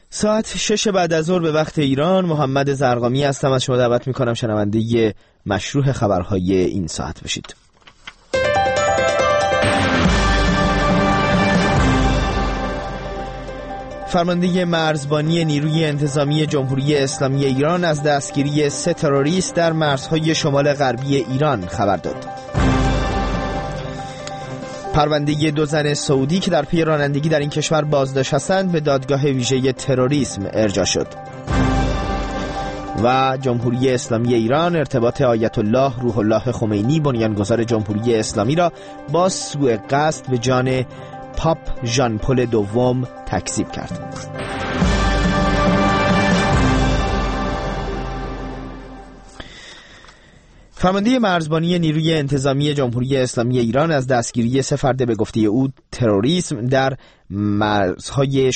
ساعت 6 بعد از ظهر به وقت ایران. محمد زرقامی هستم. از شما دعوت میکنم شنونده مشروع خبرهای این ساعت بشید. فرمانده مرزبانی نیروی انتظامی جمهوری اسلامی ایران از دستگیری 3 تروریست در مرزهای شمال غربی ایران خبر داد. پرونده 2 زن سعودی که در پی رانندگی در این کشور بازداشت هستند به دادگاه ویژه تروریسم ارجاع شد. و جمهوری اسلامی ایران ارتباط آیت الله روح الله خمینی بنیانگذار جمهوری اسلامی را با سوء قصد به جان پاپ ژان پل دوم تکذیب کرد. فرمانده مرزبانی نیروی انتظامی جمهوری اسلامی ایران از دستگیری 3 فرد به گفته او تروریسم در مرزهای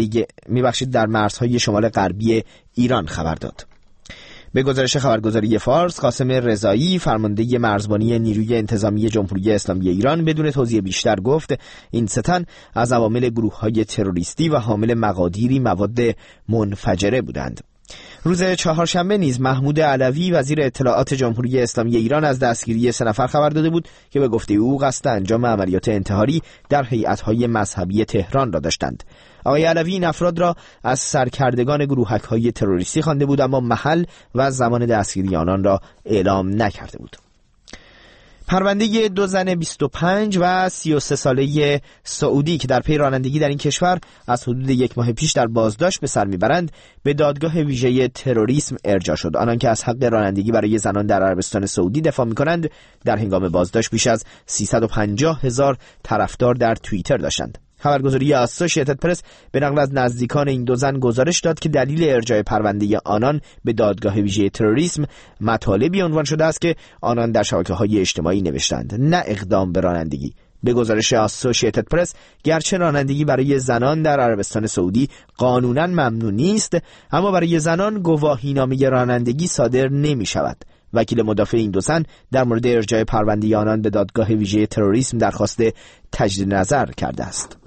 شمال غربی ایران خبر داد. به گزارش خبرگزاری فارس، قاسم رضایی فرمانده مرزبانی نیروی انتظامی جمهوری اسلامی ایران بدون توضیح بیشتر گفت این 3 تن از عوامل گروه‌های تروریستی و حامل مقادیری مواد منفجره بودند. روز چهارشنبه نیز محمود علوی وزیر اطلاعات جمهوری اسلامی ایران از دستگیری 3 نفر خبر داده بود که به گفته او قصد انجام عملیات انتحاری در هیئت‌های مذهبی تهران را داشتند. آقای علوی این افراد را از سرکردگان گروهک‌های تروریستی خوانده بود، اما محل و زمان دستگیری آنان را اعلام نکرده بود. پرونده 2 زن 25 و 33 ساله سعودی که در پی رانندگی در این کشور از حدود 1 ماه پیش در بازداشت به سر میبرند به دادگاه ویژه تروریسم ارجاع شد. آنان که از حق رانندگی برای زنان در عربستان سعودی دفاع میکنند در هنگام بازداشت بیش از 350,000 طرفدار در توییتر داشتند. خبرگزاری آسوشیتد پرس به نقل از نزدیکان این 2 زن گزارش داد که دلیل ارجاع پرونده آنان به دادگاه ویژه تروریسم مطالبی عنوان شده است که آنان در شبکه‌های اجتماعی نوشتند، نه اقدام به رانندگی. به گزارش آسوشیتد پرس، گرچه رانندگی برای زنان در عربستان سعودی قانوناً ممنوع نیست، اما برای زنان گواهینامه رانندگی صادر نمی شود. وکیل مدافع این 2 زن در مورد ارجاع پرونده آنان به دادگاه ویژه تروریسم درخواست تجدید نظر کرده است.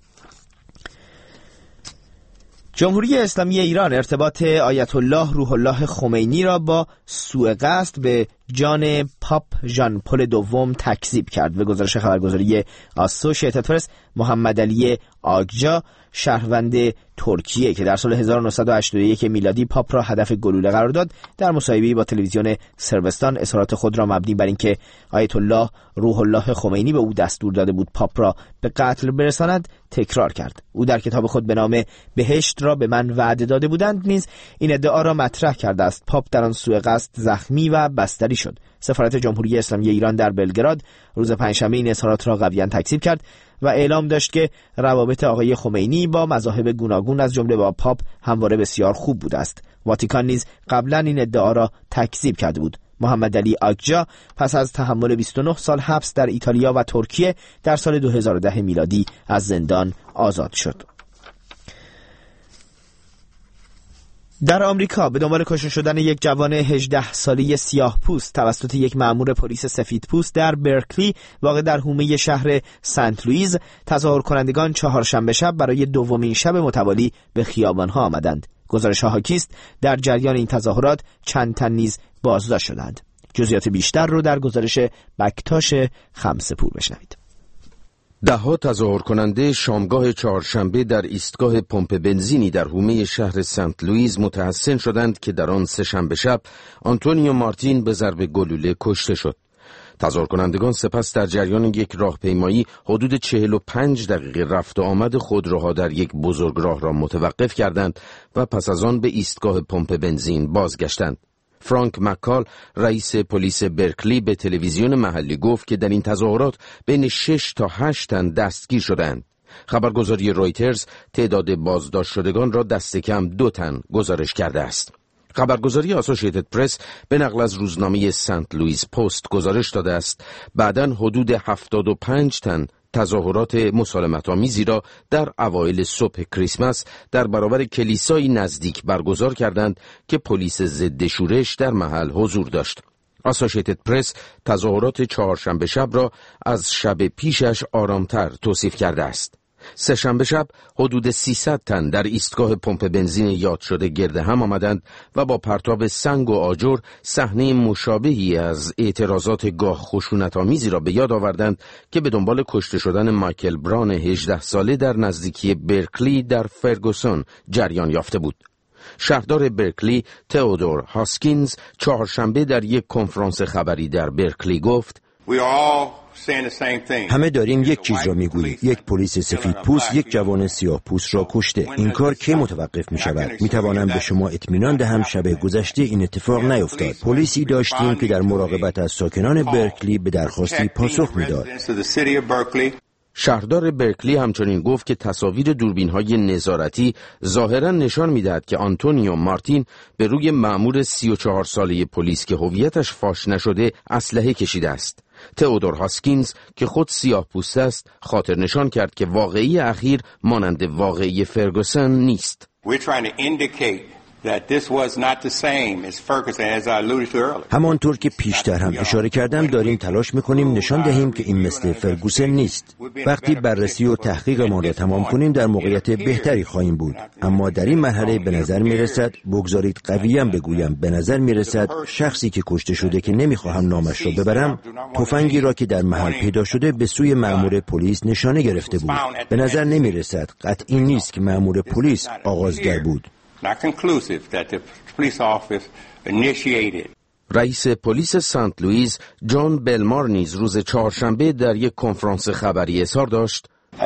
جمهوری اسلامی ایران ارتباط آیت الله روح الله خمینی را با سوء قصد به جان پاپ ژان پل دوم تکذیب کرد. به گزارش خبرگزاری آسوشیتد پرس، محمد علی آگجا شهروند ترکیه که در سال 1981 میلادی پاپ را هدف گلوله قرار داد، در مصاحبه‌ای با تلویزیون سربستان اظهارات خود را مبنی بر اینکه آیت الله روح الله خمینی به او دستور داده بود پاپ را به قتل برساند تکرار کرد. او در کتاب خود به نام بهشت را به من وعده داده بودند نیز این ادعا را مطرح کرده است. پاپ در آن سوء قصد زخمی و بستری شد. سفارت جمهوری اسلامی ایران در بلگراد روز پنجشنبه این اظهارات را قویاً تکذیب کرد و اعلام داشت که روابط آقای خمینی با مذاهب گوناگون از جمله با پاپ همواره بسیار خوب بوده است. واتیکان نیز قبلا این ادعا را تکذیب کرده بود. محمد علی آگجا پس از تحمل 29 سال حبس در ایتالیا و ترکیه در سال 2010 میلادی از زندان آزاد شد. در آمریکا به دنبال کشته شدن یک جوان 18 ساله سیاه‌پوست توسط یک مأمور پلیس سفیدپوست در برکلی واقع در حومه شهر سنت لوئیس، تظاهر کنندگان چهارشنبه شب برای 2مین شب متوالی به خیابان‌ها آمدند. گزارش‌ها حاکی است در جریان این تظاهرات چند تن نیز بازداشت شدند. جزئیات بیشتر رو در گزارش بکتاش خمسه‌پور بشنوید. ده‌ها تظاهر کننده شامگاه چهارشنبه در ایستگاه پمپ بنزینی در حومه شهر سنت لوئیس متحسن شدند که در آن سه‌شنبه شب آنتونیو مارتین به ضرب گلوله کشته شد. تظاهر کنندگان سپس در جریان یک راهپیمایی حدود 45 دقیقه رفت و آمد خودروها در یک بزرگراه را متوقف کردند و پس از آن به ایستگاه پمپ بنزین بازگشتند. فرانک مکال رئیس پلیس برکلی به تلویزیون محلی گفت که در این تظاهرات بین 6 تا 8 تن دستگیر شدند. خبرگزاری رویترز تعداد بازداشت شدگان را دست کم 2 تن گزارش کرده است. خبرگزاری آسوشیتد پرس به نقل از روزنامه سنت لوئیس پست گزارش داده است بعداً حدود 75 تن تظاهرات مسالمت‌آمیزی را در اوایل صبح کریسمس در برابر کلیسایی نزدیک برگزار کردند که پلیس ضد شورش در محل حضور داشت. آسوشیتد پرس تظاهرات چهارشنبه شب را از شب پیشش آرامتر توصیف کرده است. سه‌شنبه شب حدود 300 تن در ایستگاه پمپ بنزین یاد شده گرد هم آمدند و با پرتاب سنگ و آجر صحنه مشابهی از اعتراضات گاه خشونت‌آمیزی را به یاد آوردند که به دنبال کشته شدن مایکل براون 18 ساله در نزدیکی برکلی در فرگوسون جریان یافته بود. شهردار برکلی تئودور هاسکینز چهارشنبه در یک کنفرانس خبری در برکلی گفت: همه داریم یک چیز را میگوییم. یک پلیس سفید پوست یک جوان سیاه پوست را کشته. این کار کی متوقف می شود؟ می توانم به شما اطمینان دهم شب گذشته این اتفاق نیفتاد. پلیسی داشتیم که در مراقبت از ساکنان برکلی به درخواستی پاسخ میداد. شهردار برکلی همچنین گفت که تصاویر دوربین‌های نظارتی ظاهراً نشان می‌دهد که آنتونیو مارتین به روی مأمور 34 ساله پلیس که هویتش فاش نشده اسلحه کشیده است. تئودور هاسکینز که خود سیاه پوست است خاطر نشان کرد که واقعی اخیر مانند واقعی فرگوسن نیست. همانطور که پیشتر هم اشاره کردم داریم تلاش میکنیم نشان دهیم که این مثل فرگوسن نیست. وقتی بررسی و تحقیق ما را تمام کنیم در موقعیت بهتری خواهیم بود. اما در این مرحله به نظر میرسد، بگذارید قویم بگویم، به نظر میرسد شخصی که کشته شده که نمیخواهم نامش را ببرم، تفنگی را که در محل پیدا شده به سوی مأمور پلیس نشانه گرفته بود. به نظر نمیرسد، قطعی نیست که مأمور پلیس آغازگر بود. رئیس پلیس سنت لوئیس جان بلمار نیز روز چهارشنبه در یک کنفرانس خبری اظهار داشت: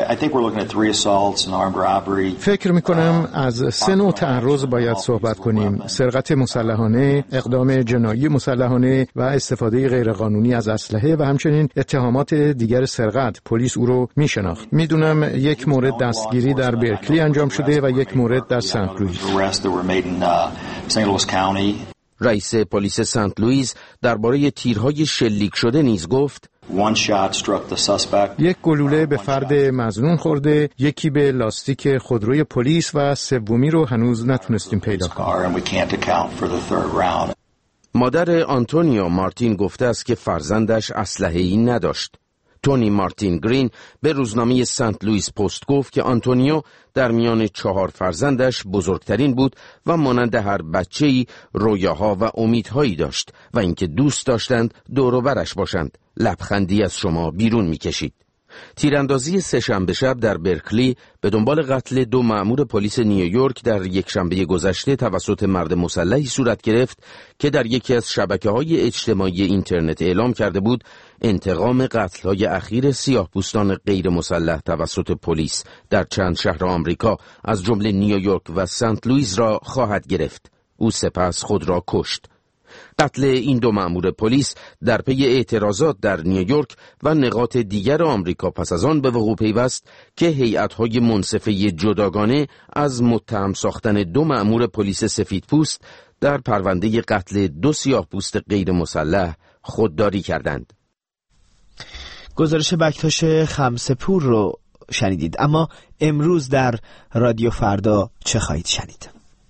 فکر می‌کنم از 3 نوع تعرض باید صحبت کنیم: سرقت مسلحانه، اقدام جنایی مسلحانه و استفاده غیرقانونی از اسلحه و همچنین اتهامات دیگر سرقت. پلیس او رو می‌شناخت. می‌دونم یک مورد دستگیری در برکلی انجام شده و یک مورد در سنت لوئیس. رئیس پلیس سنت لوئیس درباره تیرهای شلیک شده نیز گفت: یک گلوله به فرد مظنون خورده، یکی به لاستیک خودروی پلیس و سومی رو هنوز نتونستیم پیدا کنیم. مادر آنتونیو مارتین گفته است که فرزندش اسلحه‌ای نداشت. تونی مارتین گرین به روزنامه سنت لوئیس پست گفت که آنتونیو در میان 4 فرزندش بزرگترین بود و مانند هر بچه‌ای رویاها و امیدهایی داشت و اینکه دوست داشتند دور و برش باشند. لبخندی از شما بیرون می‌کشید. تیراندازی سه‌شنبه شب در برکلی به دنبال قتل 2 مأمور پلیس نیویورک در یکشنبه گذشته توسط مرد مسلحی صورت گرفت که در یکی از شبکه‌های اجتماعی اینترنت اعلام کرده بود انتقام قتل‌های اخیر سیاه‌پوستان غیر مسلح توسط پلیس در چند شهر آمریکا از جمله نیویورک و سنت لوئیس را خواهد گرفت. او سپس خود را کشت. قتل این 2 مأمور پلیس در پی اعتراضات در نیویورک و نقاط دیگر آمریکا پس از آن به وقوع پیوست که هیئت‌های منصفه جداگانه از متهم ساختن 2 مأمور پلیس سفیدپوست در پرونده قتل 2 سیاه‌پوست غیر مسلح خودداری کردند. گزارش بکتاش خمسه‌پور رو شنیدید. اما امروز در رادیو فردا چه خواهید شنید؟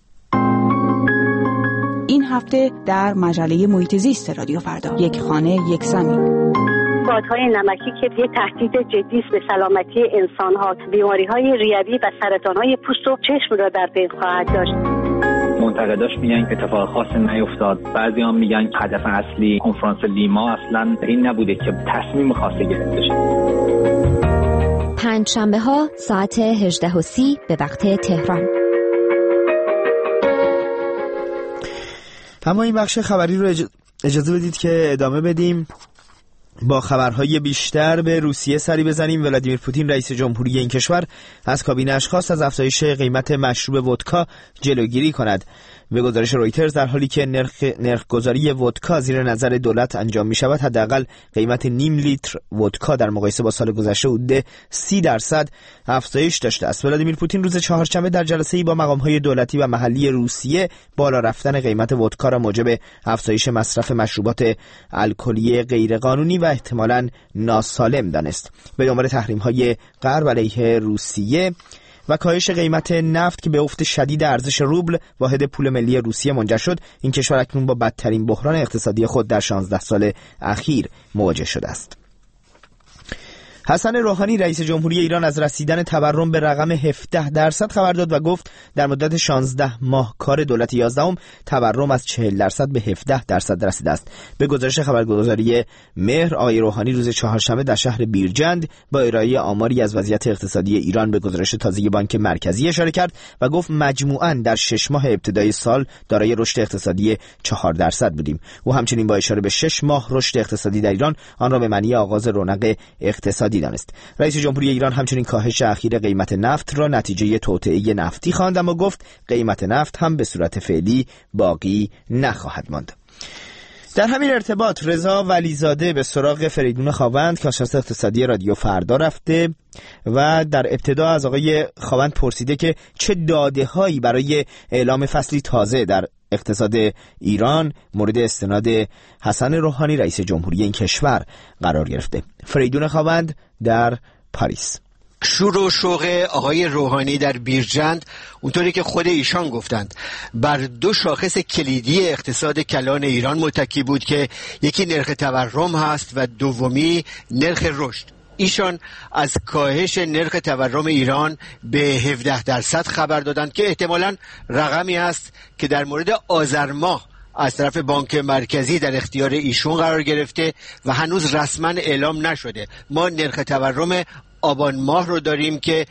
این هفته در مجله محیط زیست رادیو فردا، یک خانه یک زمین. بادهای نمکی که یه تهدید جدی است به سلامتی انسان‌ها، بیماری‌های ریوی و سرطان‌های پوست و چشم را در بین خواهد داشت. منتقداش میگن که اتفاق خاصی نیفتاد. بعضی‌ها میگن هدف اصلی کنفرانس لیما اصلاً این نبوده که تصمیم خاصی گرفته شه. پنجشنبه‌ها ساعت 18:30 به وقت تهران. اما این بخش خبری رو اجازه بدید که ادامه بدیم. با خبرهای بیشتر به روسیه سری بزنیم. ولادیمیر پوتین رئیس جمهوری این کشور از کابینه‌اش خواست از افزایش قیمت مشروب ودکا جلوگیری کند. به گزارش رویترز در حالی که نرخ گذاری ودکا زیر نظر دولت انجام می شود، حداقل قیمت نیم لیتر ودکا در مقایسه با سال گذشته حدود 30% افزایش داشته است. ولادیمیر پوتین روز چهارشنبه در جلسه‌ای با مقام‌های دولتی و محلی روسیه بالا رفتن قیمت ودکا را موجب افزایش مصرف مشروبات الکلی غیرقانونی و احتمالاً ناسالم دانست. به دنبال تحریم‌های غرب علیه روسیه و کاهش قیمت نفت که به افت شدید ارزش روبل واحد پول ملی روسیه منجر شد، این کشور اکنون با بدترین بحران اقتصادی خود در 16 سال اخیر مواجه شده است. حسن روحانی رئیس جمهوری ایران از رسیدن تورم به رقم 17% خبر داد و گفت در مدت 16 ماه کار دولت 11 تورم از 40% به 17% رسیده است. به گزارش خبرگزاری مهر، آقای روحانی روز چهارشنبه در شهر بیرجند با ارائه آماری از وضعیت اقتصادی ایران به گزارش تازه بانک مرکزی اشاره کرد و گفت مجموعاً در 6 ماه ابتدای سال دارای رشد اقتصادی 4% بودیم. او همچنین با اشاره به 6 ماه رشد اقتصادی در ایران آن را به معنی آغاز رونق اقتصادی دانست. رئیس جمهوری ایران همچنین کاهش اخیر قیمت نفت را نتیجه توطئه نفتی خواند، اما گفت قیمت نفت هم به صورت فعلی باقی نخواهد ماند. در همین ارتباط رضا ولیزاده به سراغ فریدون خاوند کارشناس اقتصادی رادیو فردا رفته و در ابتدا از آقای خاوند پرسیده که چه داده‌هایی برای اعلام فصلی تازه در اقتصاد ایران مورد استناد حسن روحانی رئیس جمهوری این کشور قرار گرفته. فریدون خاوند در پاریس. شور و شوق آقای روحانی در بیرجند اونطوری که خود ایشان گفتند بر دو شاخص کلیدی اقتصاد کلان ایران متکی بود که یکی نرخ تورم هست و دومی نرخ رشد. ایشان از کاهش نرخ تورم ایران به 17% خبر دادند که احتمالاً رقمی است که در مورد آذر ماه از طرف بانک مرکزی در اختیار ایشون قرار گرفته و هنوز رسما اعلام نشده. ما نرخ تورم آبان ماه رو داریم که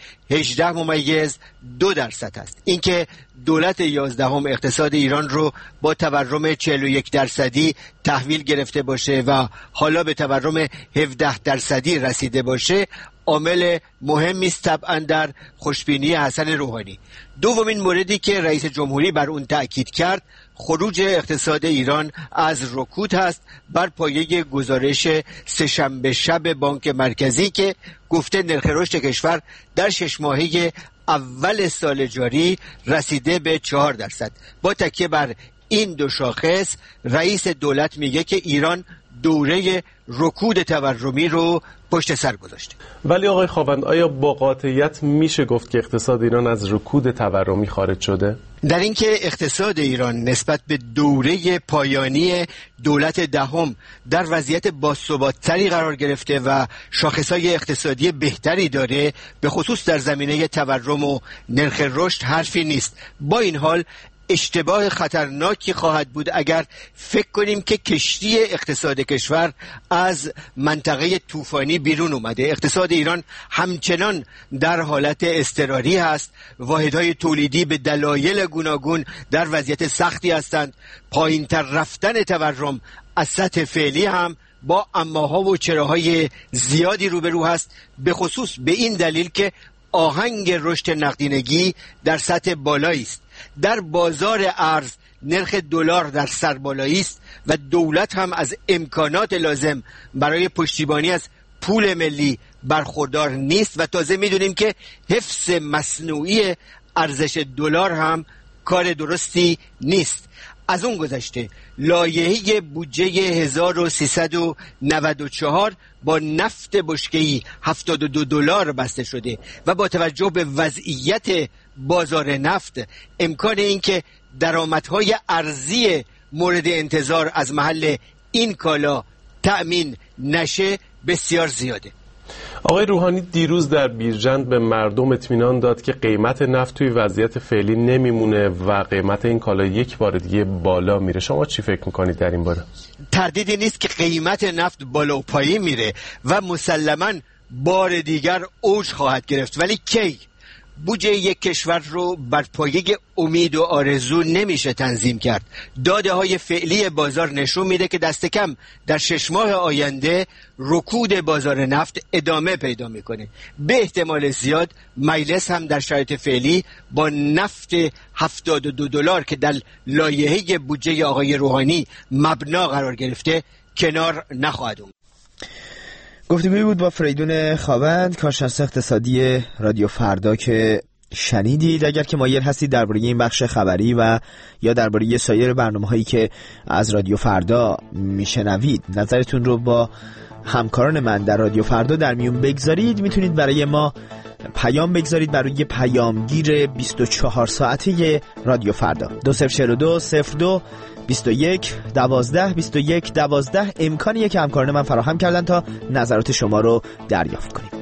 18.2% است. اینکه دولت 11 اقتصاد ایران رو با تورم 41% تحویل گرفته باشه و حالا به تورم 17% رسیده باشه عامل مهمی است طبعا در خوشبینی حسن روحانی. دومین موردی که رئیس جمهوری بر اون تأکید کرد خروج اقتصاد ایران از رکود هست بر پایه گزارش سه‌شنبه شب بانک مرکزی که گفته نرخ رشد کشور در 6 ماهه اول سال جاری رسیده به 4%. با تکیه بر این دو شاخص رئیس دولت میگه که ایران دوره رکود تورمی رو پشت سر گذاشته. ولی آقای خاوند آیا با قاطعیت میشه گفت که اقتصاد ایران از رکود تورمی خارج شده؟ در اینکه اقتصاد ایران نسبت به دوره پایانی دولت دهم در وضعیت باثبات‌تری قرار گرفته و شاخص‌های اقتصادی بهتری داره، به خصوص در زمینه تورم و نرخ رشد حرفی نیست. با این حال اشتباه خطرناکی خواهد بود اگر فکر کنیم که کشتی اقتصاد کشور از منطقه طوفانی بیرون اومده. اقتصاد ایران همچنان در حالت اضطراری هست. واحدهای تولیدی به دلایل گوناگون در وضعیت سختی هستند. پایین‌تر رفتن تورم از سطح فعلی هم با اماها و چراهای زیادی روبرو هست، به خصوص به این دلیل که آهنگ رشد نقدینگی در سطح بالایی است. در بازار ارز نرخ دلار در سربالایی است و دولت هم از امکانات لازم برای پشتیبانی از پول ملی برخوردار نیست و تازه میدونیم که حفظ مصنوعی ارزش دلار هم کار درستی نیست. از اون گذشته لایحه بودجه 1394 با نفت بشکه‌ای $72 بسته شده و با توجه به وضعیت بازار نفت امکان اینکه درآمدهای ارزی مورد انتظار از محل این کالا تأمین نشه بسیار زیاده. آقای روحانی دیروز در بیرجند به مردم اطمینان داد که قیمت نفت توی وضعیت فعلی نمیمونه و قیمت این کالا یک بار دیگه بالا میره. شما چی فکر میکنید در این باره؟ تردیدی نیست که قیمت نفت بالا و پایین میره و مسلماً بار دیگر اوج خواهد گرفت، ولی کی؟ بودجه یک کشور رو بر پایه امید و آرزو نمیشه تنظیم کرد. داده های فعلی بازار نشون میده که دست کم در 6 ماه آینده رکود بازار نفت ادامه پیدا میکنه. به احتمال زیاد مجلس هم در شرایط فعلی با نفت $72 که در لایحه بودجه آقای روحانی مبنا قرار گرفته کنار نخواهد اومد. گفتگویی بود با فریدون خاوند کارشناس اقتصادی رادیو فردا که شنیدید. اگر که مایل هستید درباره این بخش خبری و یا درباره سایر برنامه‌هایی که از رادیو فردا میشنوید نظرتون رو با همکاران من در رادیو فردا در میون بگذارید، میتونید برای ما پیام بگذارید برای پیامگیر 24 ساعته رادیو فردا 2042 02 21 12 21 12. امکانیه که همکاران من فراهم کردن تا نظرات شما رو دریافت کنیم.